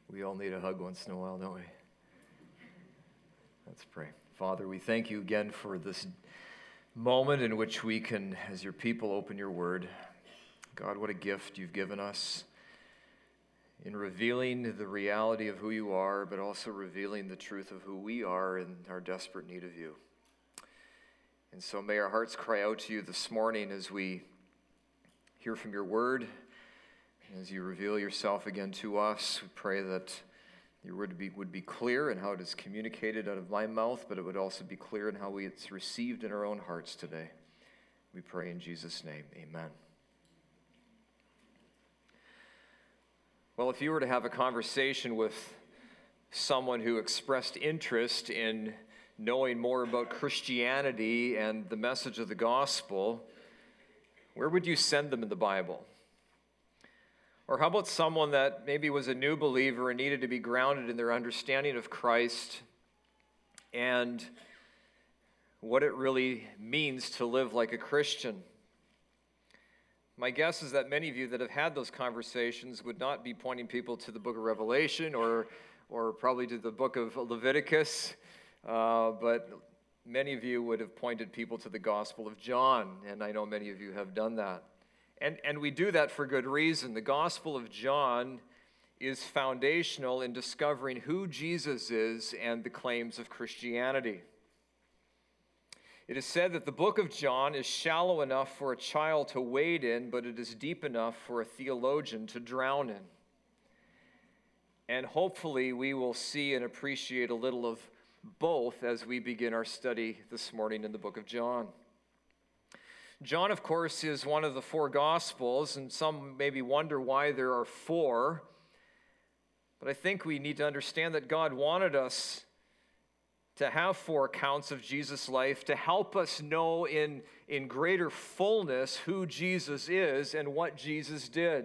We all need a hug once in a while, don't we? Let's pray. Father, we thank you again for this moment in which we can, as your people, open your word. God, what a gift you've given us in revealing the reality of who you are, but also revealing the truth of who we are in our desperate need of you. And so may our hearts cry out to you this morning as we hear from your word. As you reveal yourself again to us, we pray that your word would be clear in how it is communicated out of my mouth, but it would also be clear in how it's received in our own hearts today. We pray in Jesus' name, amen. Well, if you were to have a conversation with someone who expressed interest in knowing more about Christianity and the message of the gospel, where would you send them in the Bible? Or how about someone that maybe was a new believer and needed to be grounded in their understanding of Christ and what it really means to live like a Christian? My guess is that many of you that have had those conversations would not be pointing people to the book of Revelation or probably to the book of Leviticus, but many of you would have pointed people to the Gospel of John, and I know many of you have done that. And we do that for good reason. The Gospel of John is foundational in discovering who Jesus is and the claims of Christianity. It is said that the book of John is shallow enough for a child to wade in, but it is deep enough for a theologian to drown in. And hopefully we will see and appreciate a little of both as we begin our study this morning in the book of John. John, of course, is one of the four Gospels, and some maybe wonder why there are four. But I think we need to understand that God wanted us to have four accounts of Jesus' life to help us know in greater fullness who Jesus is and what Jesus did.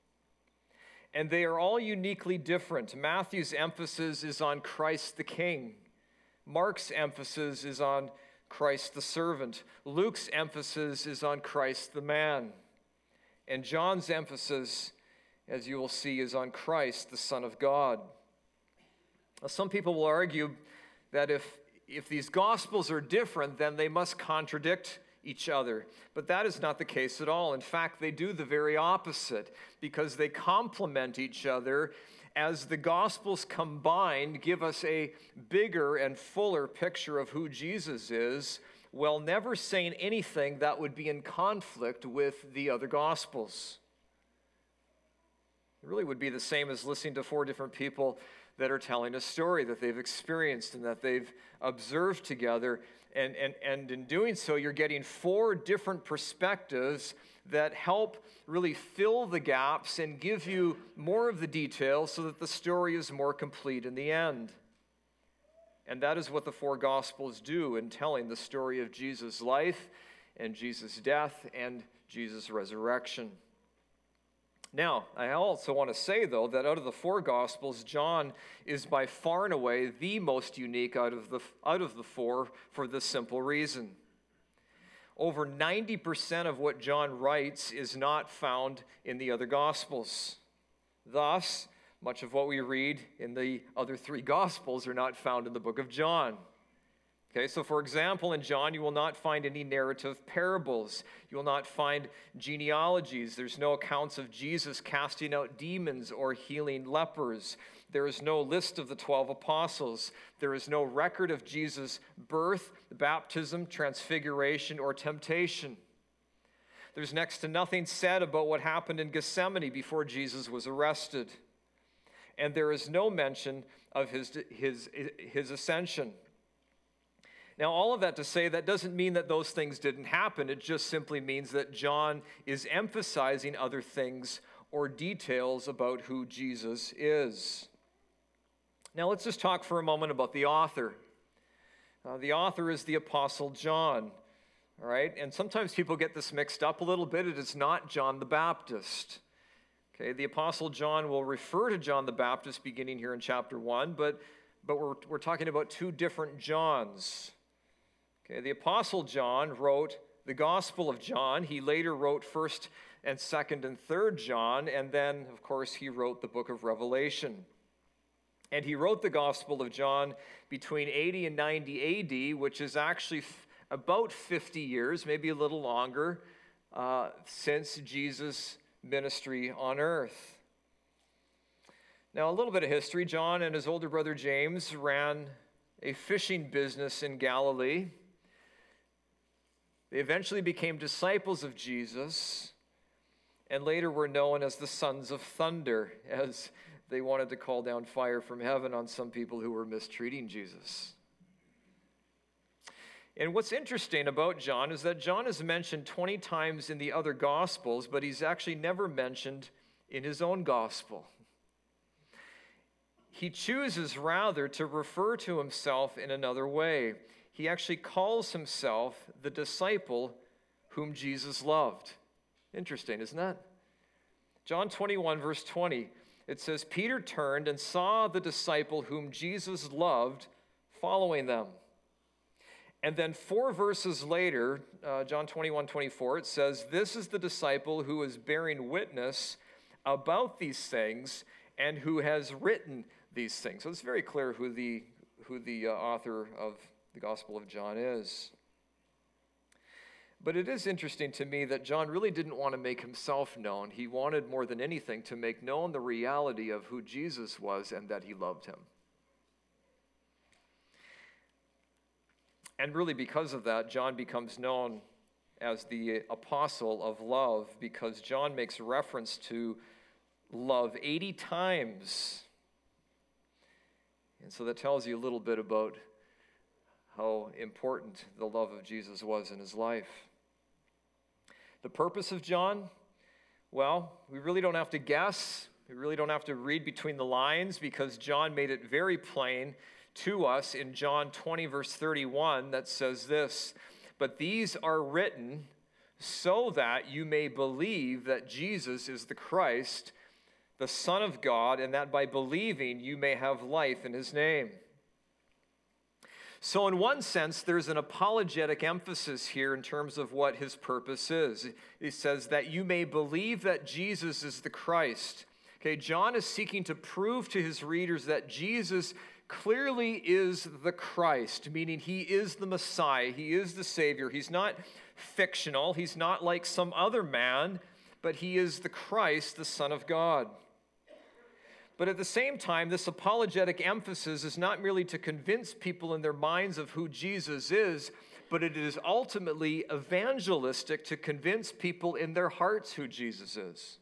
And they are all uniquely different. Matthew's emphasis is on Christ the King. Mark's emphasis is on Christ the servant. Luke's emphasis is on Christ the man. And John's emphasis, as you will see, is on Christ the Son of God. Now, some people will argue that if these Gospels are different, then they must contradict each other. But that is not the case at all. In fact, they do the very opposite because they complement each other as the Gospels combined give us a bigger and fuller picture of who Jesus is, while never saying anything that would be in conflict with the other Gospels. It really would be the same as listening to four different people that are telling a story that they've experienced and that they've observed together. And in doing so, you're getting four different perspectives that help really fill the gaps and give you more of the details so that the story is more complete in the end. And that is what the four Gospels do in telling the story of Jesus' life and Jesus' death and Jesus' resurrection. Now, I also want to say, though, that out of the four Gospels, John is by far and away the most unique out of the four for this simple reason. Over 90% of what John writes is not found in the other Gospels. Thus, much of what we read in the other three Gospels are not found in the book of John. Okay, so for example, in John, you will not find any narrative parables. You will not find genealogies. There's no accounts of Jesus casting out demons or healing lepers. There is no list of the 12 apostles. There is no record of Jesus' birth, baptism, transfiguration, or temptation. There's next to nothing said about what happened in Gethsemane before Jesus was arrested. And there is no mention of his ascension. Now, all of that to say, that doesn't mean that those things didn't happen. It just simply means that John is emphasizing other things or details about who Jesus is. Now, let's just talk for a moment about the author. The author is the Apostle John, all right? And sometimes people get this mixed up a little bit. It is not John the Baptist. Okay, the Apostle John will refer to John the Baptist beginning here in chapter 1, but we're talking about two different Johns. Okay, the Apostle John wrote the Gospel of John. He later wrote 1st and 2nd and 3rd John, and then, of course, he wrote the book of Revelation. And he wrote the Gospel of John between 80 and 90 AD, which is actually about 50 years, maybe a little longer, since Jesus' ministry on earth. Now, a little bit of history. John and his older brother James ran a fishing business in Galilee. They eventually became disciples of Jesus, and later were known as the Sons of Thunder, as they wanted to call down fire from heaven on some people who were mistreating Jesus. And what's interesting about John is that John is mentioned 20 times in the other Gospels, but he's actually never mentioned in his own Gospel. He chooses rather to refer to himself in another way. He actually calls himself the disciple whom Jesus loved. Interesting, isn't that? John 21, verse 20, it says, Peter turned and saw the disciple whom Jesus loved following them. And then 4 verses later, John 21, 24, it says, this is the disciple who is bearing witness about these things and who has written these things. So it's very clear who the author of the Gospel of John is. But it is interesting to me that John really didn't want to make himself known. He wanted more than anything to make known the reality of who Jesus was and that he loved him. And really because of that, John becomes known as the apostle of love, because John makes reference to love 80 times. And so that tells you a little bit about how important the love of Jesus was in his life. The purpose of John? Well, we really don't have to guess. We really don't have to read between the lines, because John made it very plain to us in John 20, verse 31, that says this, but these are written so that you may believe that Jesus is the Christ, the Son of God, and that by believing you may have life in his name. So in one sense, there's an apologetic emphasis here in terms of what his purpose is. He says that you may believe that Jesus is the Christ. Okay, John is seeking to prove to his readers that Jesus clearly is the Christ, meaning he is the Messiah, he is the Savior. He's not fictional, he's not like some other man, but he is the Christ, the Son of God. But at the same time, this apologetic emphasis is not merely to convince people in their minds of who Jesus is, but it is ultimately evangelistic to convince people in their hearts who Jesus is.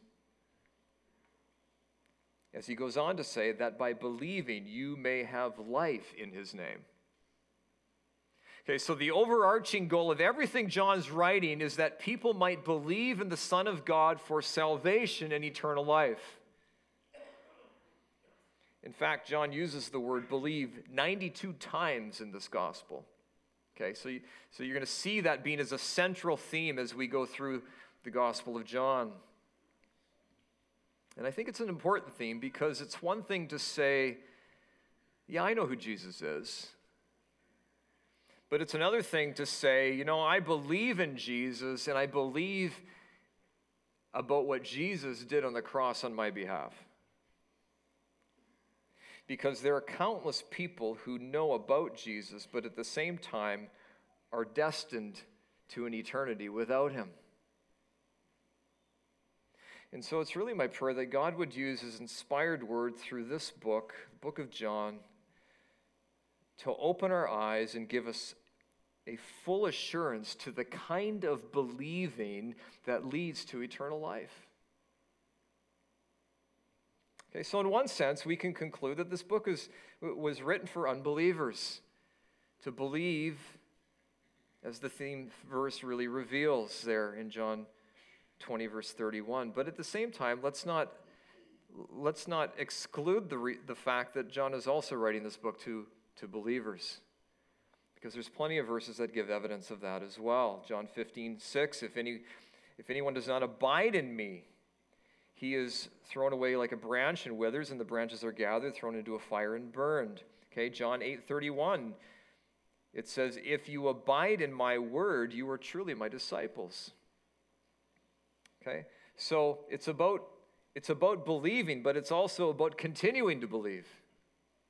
As he goes on to say that by believing you may have life in his name. Okay, so the overarching goal of everything John's writing is that people might believe in the Son of God for salvation and eternal life. In fact, John uses the word believe 92 times in this gospel. Okay, so you're going to see that being as a central theme as we go through the Gospel of John. And I think it's an important theme, because it's one thing to say, yeah, I know who Jesus is. But it's another thing to say, you know, I believe in Jesus, and I believe about what Jesus did on the cross on my behalf. Because there are countless people who know about Jesus, but at the same time are destined to an eternity without him. And so it's really my prayer that God would use his inspired word through this book, the book of John, to open our eyes and give us a full assurance to the kind of believing that leads to eternal life. Okay, so in one sense, we can conclude that this book was written for unbelievers to believe, as the theme verse really reveals there in John 20, verse 31. But at the same time, let's not exclude the fact that John is also writing this book to believers, because there's plenty of verses that give evidence of that as well. John 15:6, if anyone does not abide in me, he is thrown away like a branch and withers, and the branches are gathered, thrown into a fire and burned. Okay, John 8:31, it says, if you abide in my word, you are truly my disciples. Okay, so it's about believing, but it's also about continuing to believe.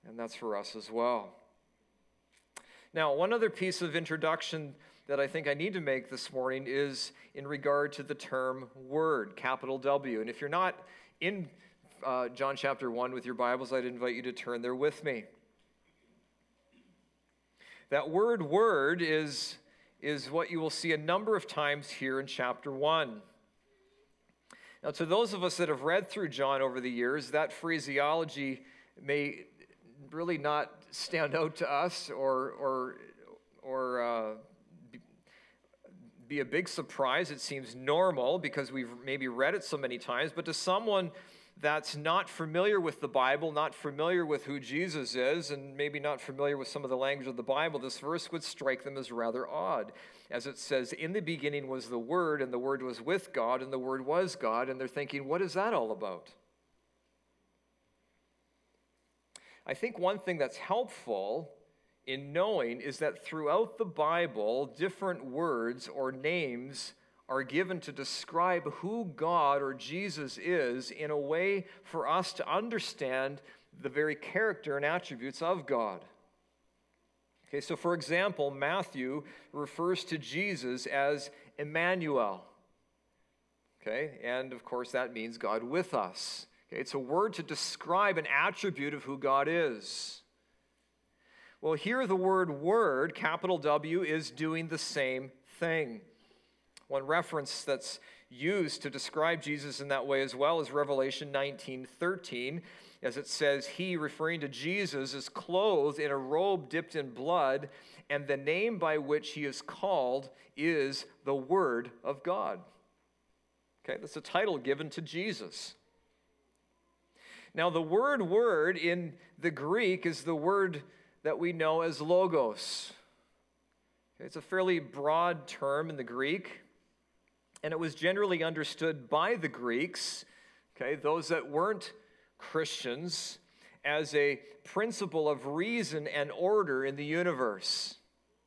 and that's for us as well. Now, one other piece of introduction that I think I need to make this morning is in regard to the term word, capital W. And if you're not in John chapter 1 with your Bibles, I'd invite you to turn there with me. That word is what you will see a number of times here in chapter 1. Now, to those of us that have read through John over the years, that phraseology may really not stand out to us or be a big surprise. It seems normal because we've maybe read it so many times, but to someone that's not familiar with the Bible, not familiar with who Jesus is, and maybe not familiar with some of the language of the Bible, this verse would strike them as rather odd. As it says, in the beginning was the Word, and the Word was with God, and the Word was God, and they're thinking, what is that all about? I think one thing that's helpful in knowing is that throughout the Bible, different words or names are given to describe who God or Jesus is in a way for us to understand the very character and attributes of God. Okay, so for example, Matthew refers to Jesus as Emmanuel. Okay, and of course that means God with us. Okay, it's a word to describe an attribute of who God is. Well, here the word, capital W, is doing the same thing. One reference that's used to describe Jesus in that way as well is Revelation 19:13, as it says, he, referring to Jesus, is clothed in a robe dipped in blood, and the name by which he is called is the Word of God. Okay, that's a title given to Jesus. Now, the word in the Greek is the word that we know as logos. Okay, it's a fairly broad term in the Greek, and it was generally understood by the Greeks, okay, those that weren't Christians, as a principle of reason and order in the universe.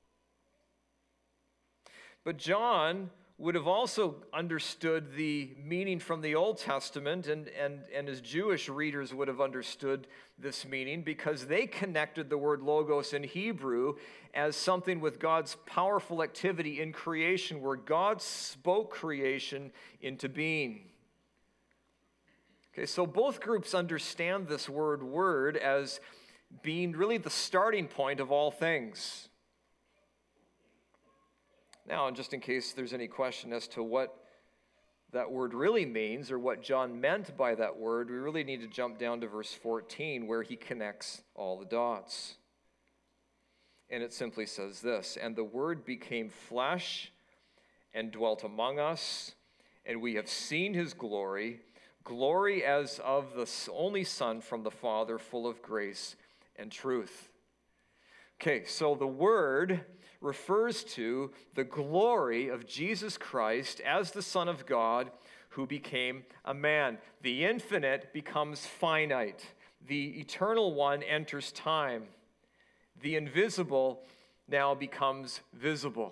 But John would have also understood the meaning from the Old Testament, and his Jewish readers would have understood this meaning because they connected the word logos in Hebrew as something with God's powerful activity in creation, where God spoke creation into being. Okay, so both groups understand this word as being really the starting point of all things. Now, just in case there's any question as to what that word really means or what John meant by that word, we really need to jump down to verse 14 where he connects all the dots. And it simply says this, and the Word became flesh and dwelt among us, and we have seen his glory, glory as of the only Son from the Father, full of grace and truth. Okay, so the Word refers to the glory of Jesus Christ as the Son of God who became a man. The infinite becomes finite. The eternal one enters time. The invisible now becomes visible.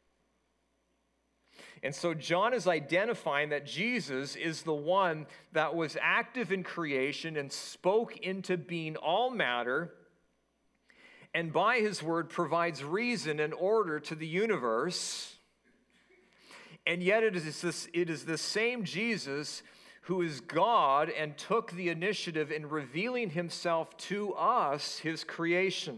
And so John is identifying that Jesus is the one that was active in creation and spoke into being all matter, and by his word provides reason and order to the universe. And yet it is this same Jesus who is God and took the initiative in revealing himself to us, his creation.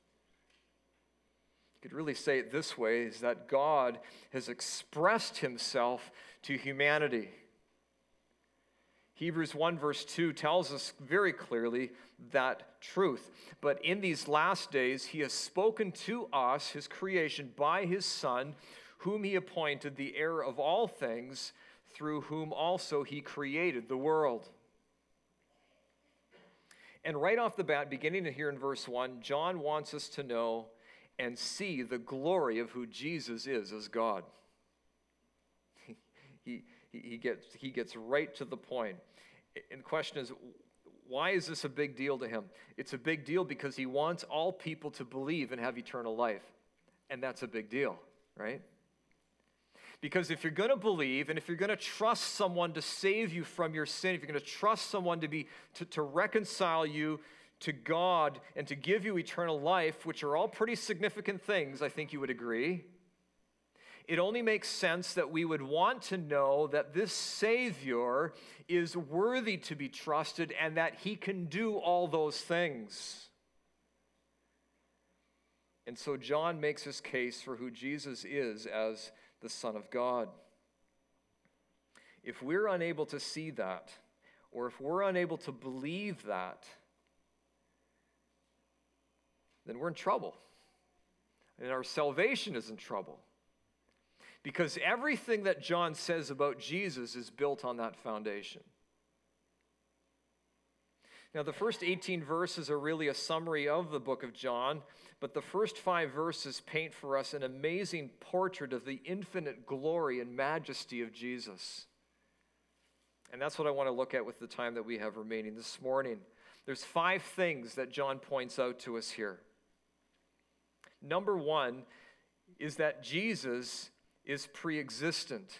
You could really say it this way, is that God has expressed himself to humanity. Hebrews 1 verse 2 tells us very clearly that truth. But in these last days, he has spoken to us, his creation, by his Son, whom he appointed the heir of all things, through whom also he created the world. And right off the bat, beginning here in verse 1, John wants us to know and see the glory of who Jesus is as God. He gets right to the point. And the question is, why is this a big deal to him? It's a big deal because he wants all people to believe and have eternal life. And that's a big deal, right? Because if you're going to believe, and if you're going to trust someone to save you from your sin, if you're going to trust someone to reconcile you to God and to give you eternal life, which are all pretty significant things, I think you would agree, it only makes sense that we would want to know that this Savior is worthy to be trusted and that he can do all those things. And so John makes his case for who Jesus is as the Son of God. If we're unable to see that, or if we're unable to believe that, then we're in trouble. And our salvation is in trouble. Because everything that John says about Jesus is built on that foundation. Now, the first 18 verses are really a summary of the book of John, but the first 5 verses paint for us an amazing portrait of the infinite glory and majesty of Jesus. And that's what I want to look at with the time that we have remaining this morning. There's 5 things that John points out to us here. Number 1 is that Jesus is pre-existent.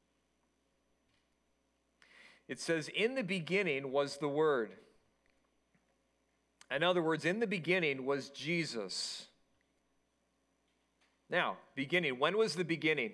It says, in the beginning was the Word. In other words, in the beginning was Jesus. Now, beginning. When was the beginning?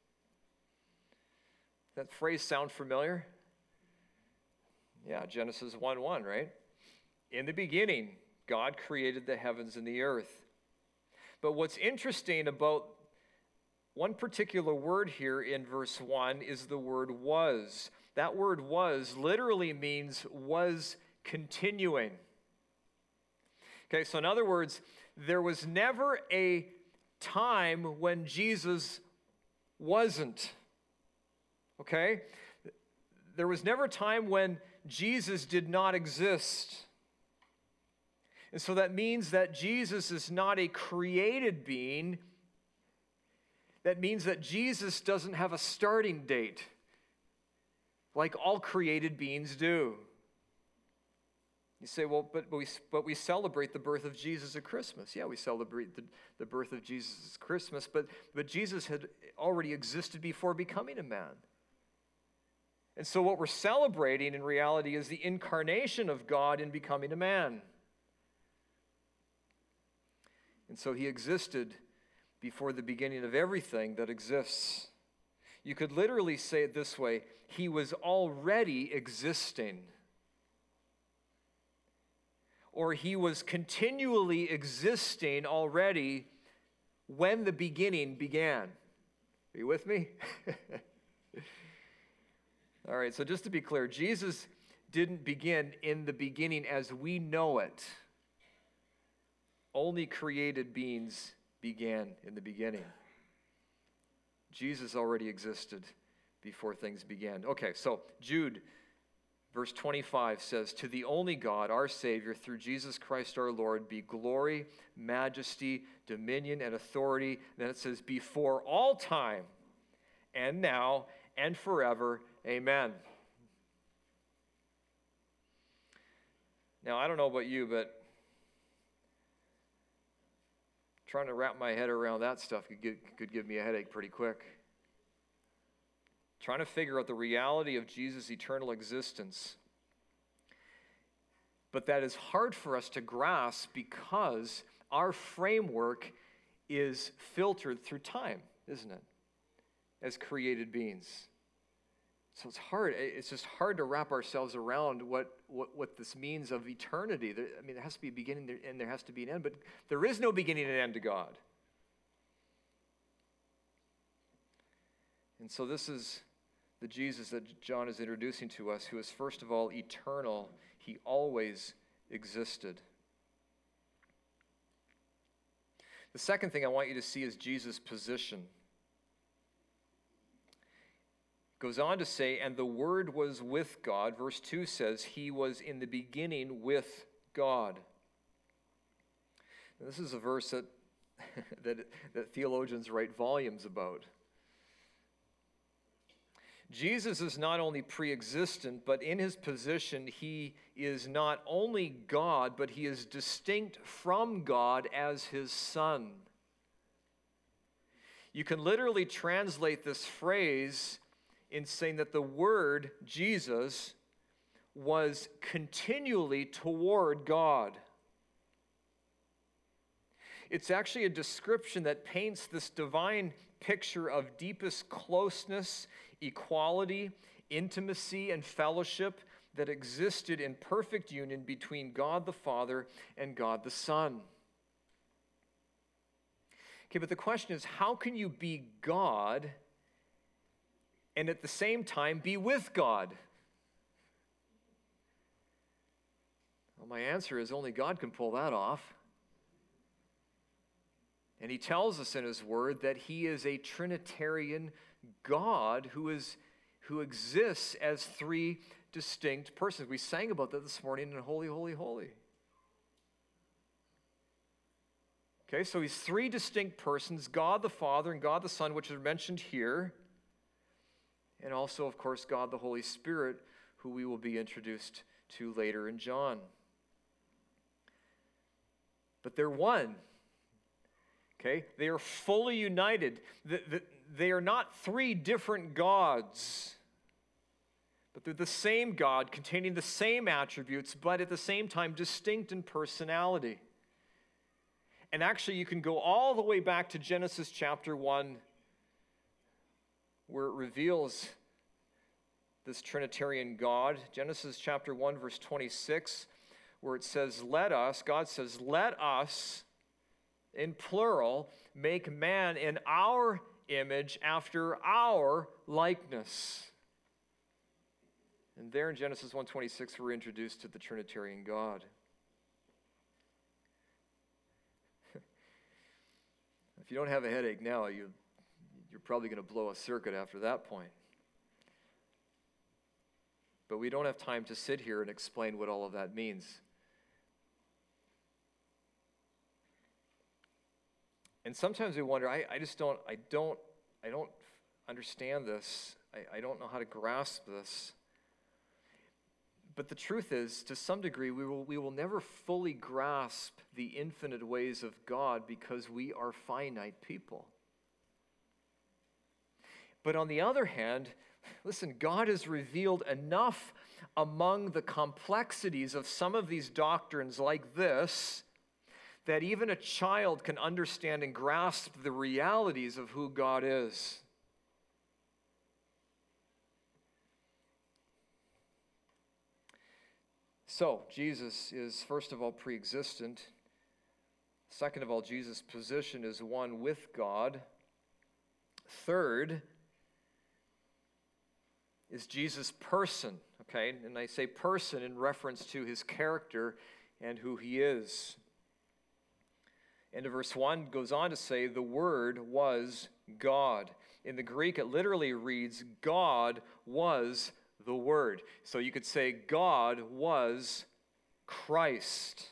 That phrase sound familiar? Yeah, Genesis 1:1, right? In the beginning, God created the heavens and the earth. But what's interesting about one particular word here in verse 1 is the word was. That word was literally means was continuing. Okay, so in other words, there was never a time when Jesus wasn't. Okay? There was never a time when Jesus did not exist. And so that means that Jesus is not a created being. That means that Jesus doesn't have a starting date like all created beings do. You say, well, but we celebrate the birth of Jesus at Christmas. Yeah, we celebrate the birth of Jesus at Christmas, but Jesus had already existed before becoming a man. And so what we're celebrating in reality is the incarnation of God in becoming a man. And so he existed before the beginning of everything that exists. You could literally say it this way: he was already existing. Or he was continually existing already when the beginning began. Are you with me? All right, so just to be clear, Jesus didn't begin in the beginning as we know it. Only created beings began in the beginning. Jesus already existed before things began. Okay, so Jude, verse 25 says, to the only God, our Savior, through Jesus Christ our Lord, be glory, majesty, dominion, and authority. And then it says, before all time, and now, and forever. Amen. Now, I don't know about you, but trying to wrap my head around that stuff could give me a headache pretty quick. Trying to figure out the reality of Jesus' eternal existence. But that is hard for us to grasp because our framework is filtered through time, isn't it? As created beings. So it's hard. It's just hard to wrap ourselves around what this means of eternity. There has to be a beginning and there has to be an end, but there is no beginning and end to God. And so this is the Jesus that John is introducing to us, who is first of all eternal. He always existed. The second thing I want you to see is Jesus' position. Goes on to say, and the Word was with God. Verse 2 says, he was in the beginning with God. Now, this is a verse that theologians write volumes about. Jesus is not only pre-existent, but in his position, he is not only God, but he is distinct from God as his Son. You can literally translate this phrase in saying that the Word, Jesus, was continually toward God. It's actually a description that paints this divine picture of deepest closeness, equality, intimacy, and fellowship that existed in perfect union between God the Father and God the Son. Okay, but the question is, how can you be God and at the same time be with God? Well, my answer is only God can pull that off. And he tells us in his word that he is a Trinitarian God who exists as three distinct persons. We sang about that this morning in Holy, Holy, Holy. Okay, so he's three distinct persons, God the Father and God the Son, which are mentioned here, and also, of course, God the Holy Spirit, who we will be introduced to later in John. But they're one. Okay, they are fully united. They are not three different gods, but they're the same God containing the same attributes, but at the same time distinct in personality. And actually, you can go all the way back to Genesis chapter 1, where it reveals this Trinitarian God. Genesis chapter 1, verse 26, where it says, God says, let us, in plural, make man in our image after our likeness. And there in Genesis 1:26, we're introduced to the Trinitarian God. If you don't have a headache now, you're probably going to blow a circuit after that point. But we don't have time to sit here and explain what all of that means. And sometimes we wonder, I don't understand this. I don't know how to grasp this. But the truth is, to some degree, we will never fully grasp the infinite ways of God because we are finite people. But on the other hand, listen, God has revealed enough among the complexities of some of these doctrines like this that even a child can understand and grasp the realities of who God is. So, Jesus is, first of all, pre-existent. Second of all, Jesus' position is one with God. Third is Jesus' person, okay? And I say person in reference to his character and who he is. And verse 1 goes on to say, the Word was God. In the Greek, it literally reads, God was the Word. So you could say, God was Christ.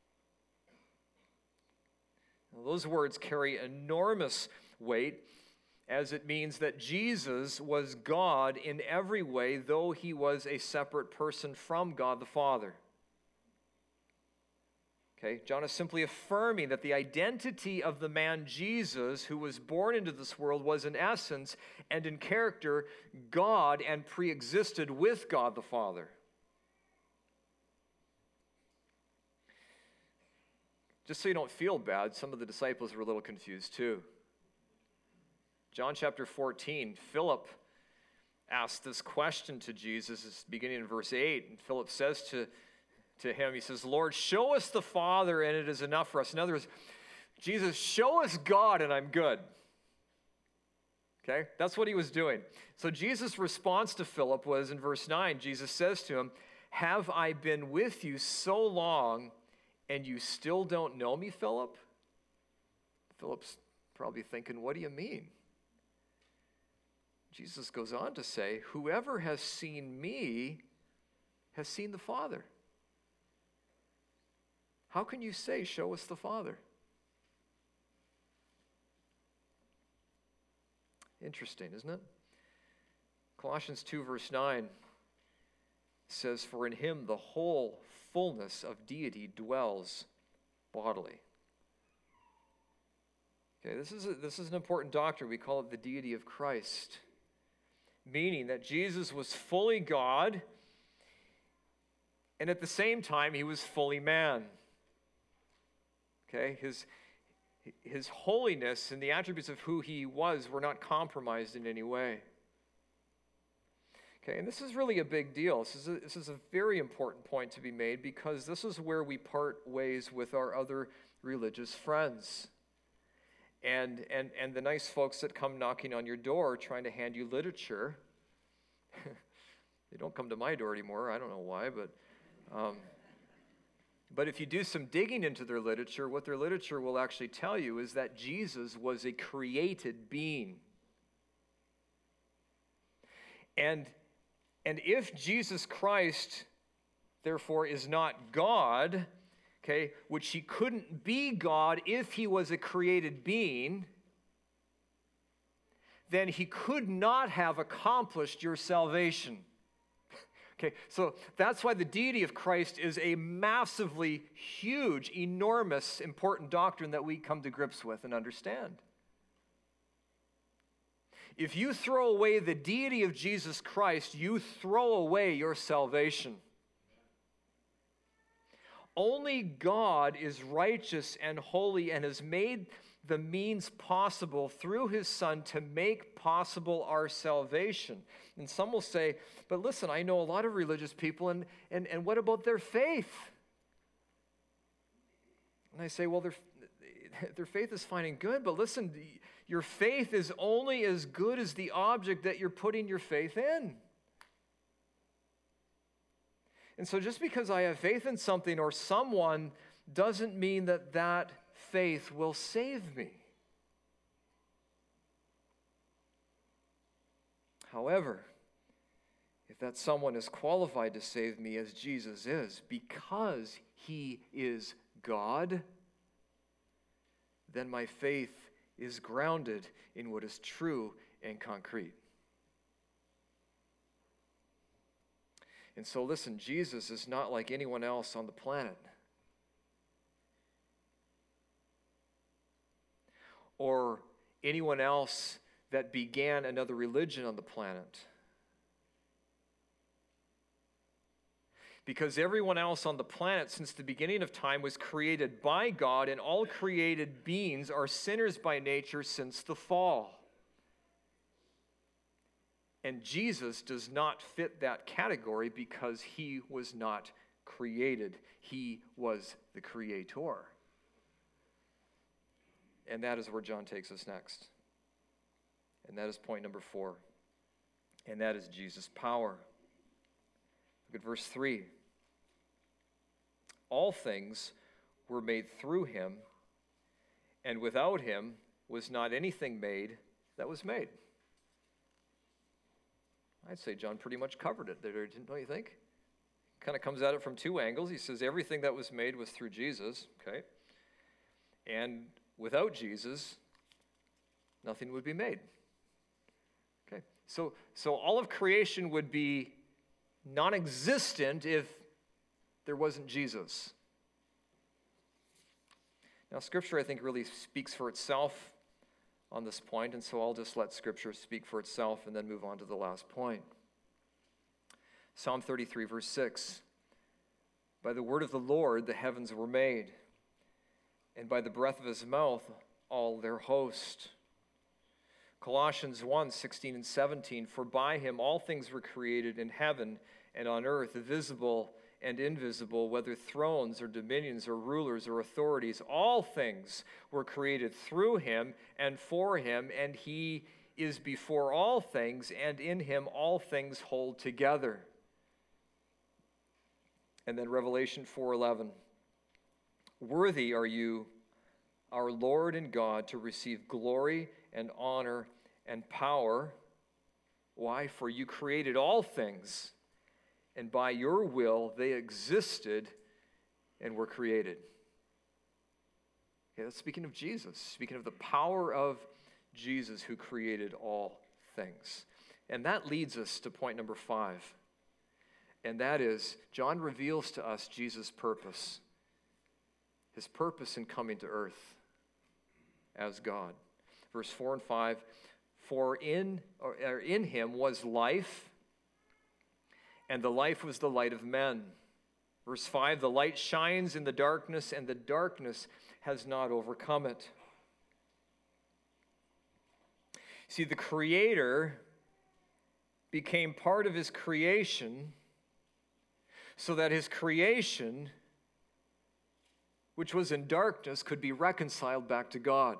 Now, those words carry enormous weight, as it means that Jesus was God in every way, though he was a separate person from God the Father. Okay, John is simply affirming that the identity of the man Jesus who was born into this world was in essence and in character God and pre-existed with God the Father. Just so you don't feel bad, some of the disciples were a little confused too. John chapter 14, Philip asked this question to Jesus, beginning in verse 8, and Philip says to him, he says, Lord, show us the Father and it is enough for us. In other words, Jesus, show us God and I'm good. Okay, that's what he was doing. So Jesus' response to Philip was in verse 9, Jesus says to him, have I been with you so long and you still don't know me, Philip? Philip's probably thinking, what do you mean? Jesus goes on to say, whoever has seen me has seen the Father. How can you say, show us the Father? Interesting, isn't it? Colossians 2 verse 9 says, for in him the whole fullness of deity dwells bodily. Okay, this is an important doctrine. We call it the deity of Christ, meaning that Jesus was fully God, and at the same time, he was fully man. Okay, His holiness and the attributes of who he was were not compromised in any way. Okay, and this is really a big deal. This is a very important point to be made, because this is where we part ways with our other religious friends. And the nice folks that come knocking on your door trying to hand you literature. They don't come to my door anymore. I don't know why, but if you do some digging into their literature, what their literature will actually tell you is that Jesus was a created being. And if Jesus Christ, therefore, is not God, okay, which he couldn't be God if he was a created being, then he could not have accomplished your salvation. Okay, so that's why the deity of Christ is a massively huge, enormous, important doctrine that we come to grips with and understand. If you throw away the deity of Jesus Christ, you throw away your salvation. Only God is righteous and holy and has made the means possible through his Son to make possible our salvation. And some will say, but listen, I know a lot of religious people, and what about their faith? And I say, well, their faith is fine and good, but listen, your faith is only as good as the object that you're putting your faith in. And so just because I have faith in something or someone doesn't mean that that faith will save me. However, if that someone is qualified to save me as Jesus is, because he is God, then my faith is grounded in what is true and concrete. And so listen, Jesus is not like anyone else on the planet. Or anyone else that began another religion on the planet. Because everyone else on the planet since the beginning of time was created by God, and all created beings are sinners by nature since the fall. And Jesus does not fit that category because he was not created. He was the creator. And that is where John takes us next. And that is point number 4. And that is Jesus' power. Look at verse 3. All things were made through him, and without him was not anything made that was made. I'd say John pretty much covered it there, don't you think? Kind of comes at it from two angles. He says everything that was made was through Jesus, okay? And without Jesus, nothing would be made. Okay, so all of creation would be non-existent if there wasn't Jesus. Now, Scripture, I think, really speaks for itself on this point, and so I'll just let Scripture speak for itself and then move on to the last point. Psalm 33, verse 6. By the word of the Lord the heavens were made, and by the breath of his mouth all their host. Colossians 1, 16 and 17. For by him all things were created in heaven and on earth, visible and invisible, whether thrones or dominions or rulers or authorities. All things were created through him and for him, and he is before all things, and in him all things hold together. And then Revelation 4:11. Worthy are you, our Lord and God, to receive glory and honor and power. Why? For you created all things, and by your will they existed and were created. Okay, that's speaking of Jesus, speaking of the power of Jesus who created all things. And that leads us to point number 5. And that is, John reveals to us Jesus' purpose. His purpose in coming to earth as God. Verse 4 and 5, for in him was life, and the life was the light of men. Verse 5, the light shines in the darkness, and the darkness has not overcome it. See, the Creator became part of his creation so that his creation, which was in darkness, could be reconciled back to God.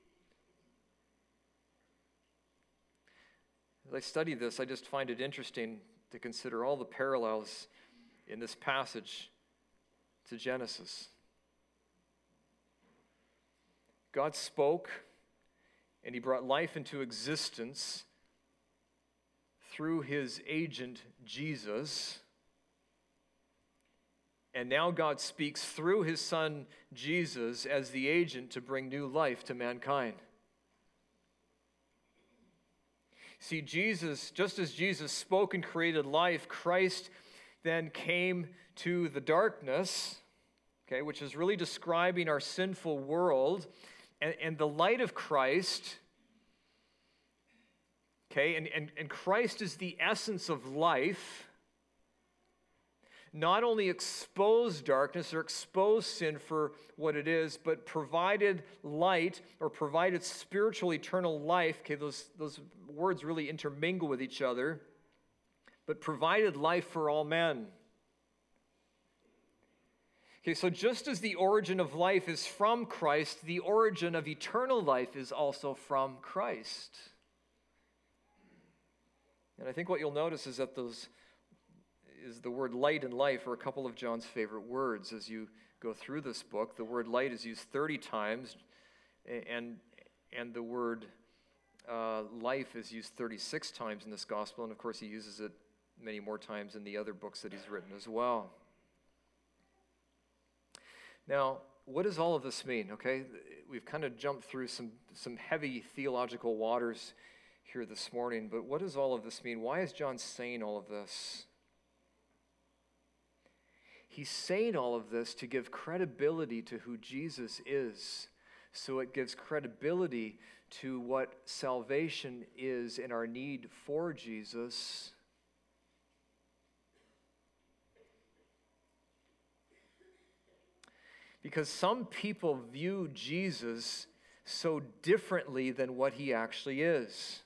As I study this, I just find it interesting to consider all the parallels in this passage to Genesis. God spoke, and he brought life into existence through his agent, Jesus. And now God speaks through his son, Jesus, as the agent to bring new life to mankind. See, Jesus, just as Jesus spoke and created life, Christ then came to the darkness, okay, which is really describing our sinful world, and the light of Christ, okay, and Christ is the essence of life, not only exposed darkness or exposed sin for what it is, but provided light or provided spiritual eternal life. Okay, those words really intermingle with each other, but provided life for all men. Okay, so just as the origin of life is from Christ, the origin of eternal life is also from Christ. And I think what you'll notice is that the word light and life are a couple of John's favorite words. As you go through this book, the word light is used 30 times, and the word life is used 36 times in this gospel, and of course he uses it many more times in the other books that he's written as well. Now, what does all of this mean? Okay, we've kind of jumped through some heavy theological waters here this morning, but what does all of this mean? Why is John saying all of this? He's saying all of this to give credibility to who Jesus is, so it gives credibility to what salvation is and our need for Jesus. Because some people view Jesus so differently than what he actually is.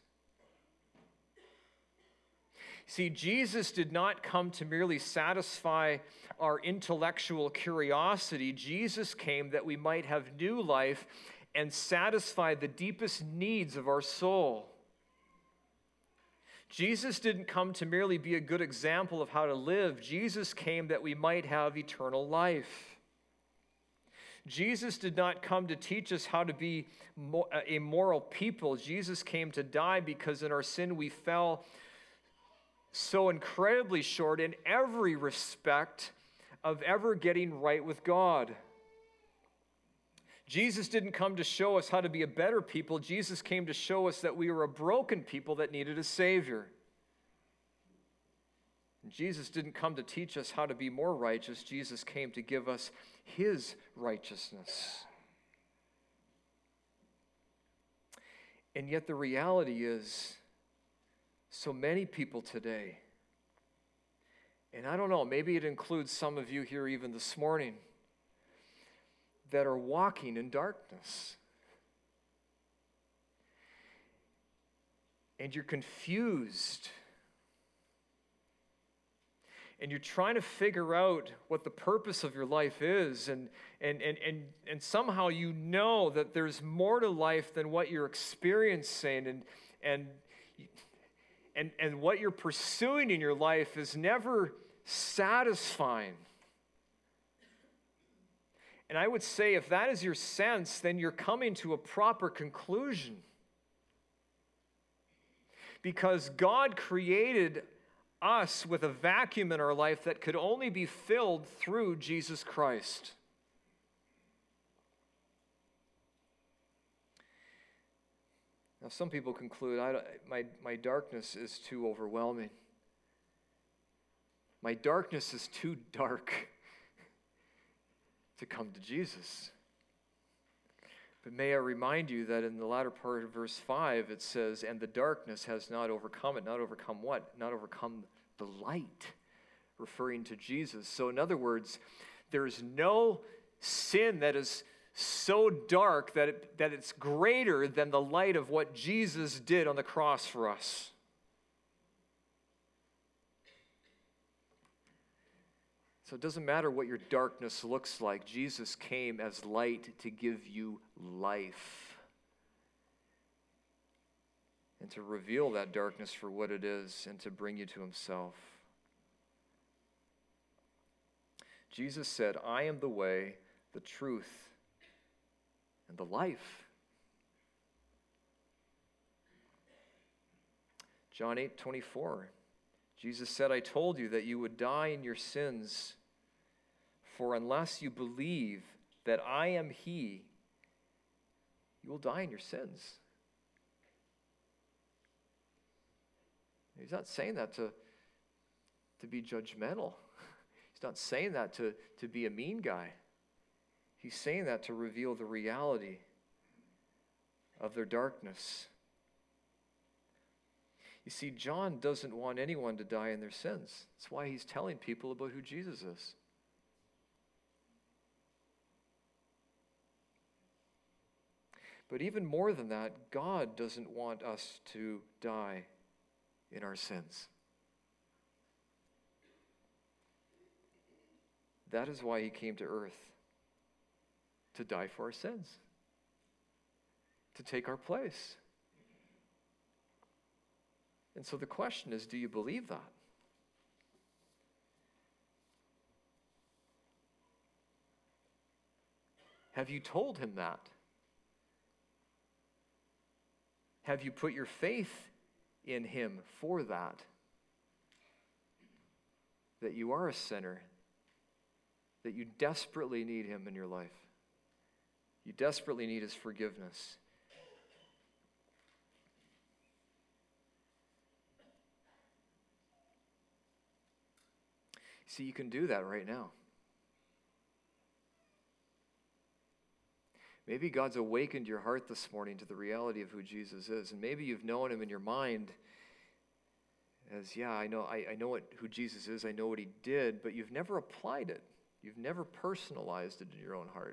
See, Jesus did not come to merely satisfy our intellectual curiosity. Jesus came that we might have new life and satisfy the deepest needs of our soul. Jesus didn't come to merely be a good example of how to live. Jesus came that we might have eternal life. Jesus did not come to teach us how to be a moral people. Jesus came to die because in our sin we fell so incredibly short in every respect of ever getting right with God. Jesus didn't come to show us how to be a better people. Jesus came to show us that we were a broken people that needed a Savior. And Jesus didn't come to teach us how to be more righteous. Jesus came to give us his righteousness. And yet the reality is, so many people today, and I don't know, maybe it includes some of you here even this morning, that are walking in darkness. And you're confused. And you're trying to figure out what the purpose of your life is, and somehow you know that there's more to life than what you're experiencing, and what you're pursuing in your life is never satisfying. And I would say if that is your sense, then you're coming to a proper conclusion. Because God created us with a vacuum in our life that could only be filled through Jesus Christ. Now, some people conclude, my darkness is too overwhelming. My darkness is too dark to come to Jesus. But may I remind you that in the latter part of verse 5, it says, and the darkness has not overcome it. Not overcome what? Not overcome the light, referring to Jesus. So in other words, there is no sin that is so dark that it's greater than the light of what Jesus did on the cross for us. So it doesn't matter what your darkness looks like. Jesus came as light to give you life and to reveal that darkness for what it is and to bring you to himself. Jesus said, I am the way, the truth, and the life. John 8:24, Jesus said, I told you that you would die in your sins, for unless you believe that I am he, you will die in your sins. He's not saying that to be judgmental. He's not saying that to be a mean guy. He's saying that to reveal the reality of their darkness. You see, John doesn't want anyone to die in their sins. That's why he's telling people about who Jesus is. But even more than that, God doesn't want us to die in our sins. That is why he came to earth, to die for our sins, to take our place. And so the question is, do you believe that? Have you told him that? Have you put your faith in him for that? That you are a sinner, that you desperately need him in your life. You desperately need his forgiveness. See, you can do that right now. Maybe God's awakened your heart this morning to the reality of who Jesus is. And maybe you've known him in your mind as, yeah, I know who Jesus is, I know what he did, but you've never applied it. You've never personalized it in your own heart.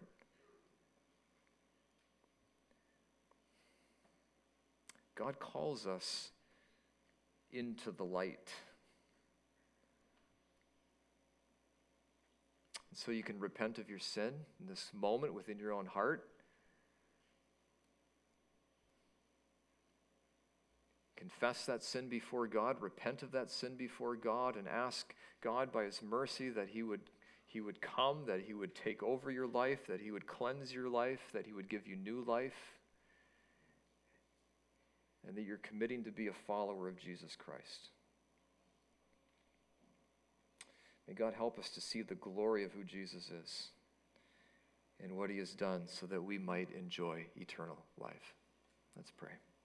God calls us into the light. And so you can repent of your sin in this moment within your own heart. Confess that sin before God, repent of that sin before God, and ask God by his mercy that he would come, that he would take over your life, that he would cleanse your life, that he would give you new life, and that you're committing to be a follower of Jesus Christ. May God help us to see the glory of who Jesus is and what he has done so that we might enjoy eternal life. Let's pray.